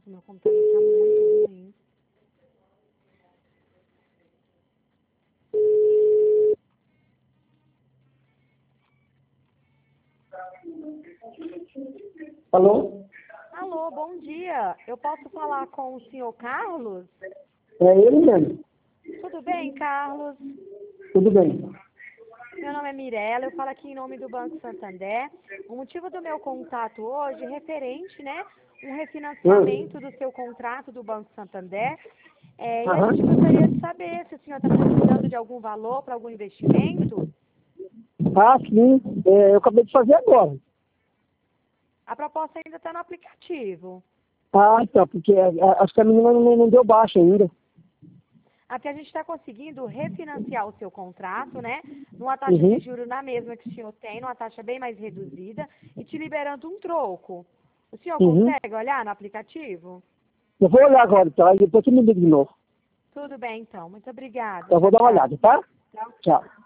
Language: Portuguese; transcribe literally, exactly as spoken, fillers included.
Nossa, meu computador tá muito ruim. Alô? Alô, bom dia. Eu posso falar com o senhor Carlos? É ele mesmo. Tudo bem, Carlos? Tudo bem. Meu nome é Mirella, eu falo aqui em nome do Banco Santander. O motivo do meu contato hoje é referente, né, um refinanciamento do seu contrato do Banco Santander. É, e a gente Aham. gostaria de saber se o senhor está precisando de algum valor para algum investimento. Ah, sim. É, eu acabei de fazer agora. A proposta ainda está no aplicativo. Ah, tá, porque é, a- acho que a menina não, não deu baixa ainda. Aqui a gente está conseguindo refinanciar o seu contrato, né? Numa taxa de Uhum. juros na mesma que o senhor tem, numa taxa bem mais reduzida, e te liberando um troco. O senhor Uhum. consegue olhar no aplicativo? Eu vou olhar agora, tá? E depois você me liga de novo. Tudo bem, então. Muito obrigada. Eu vou Tchau, dar uma tchau. olhada, tá? Tchau. Tchau.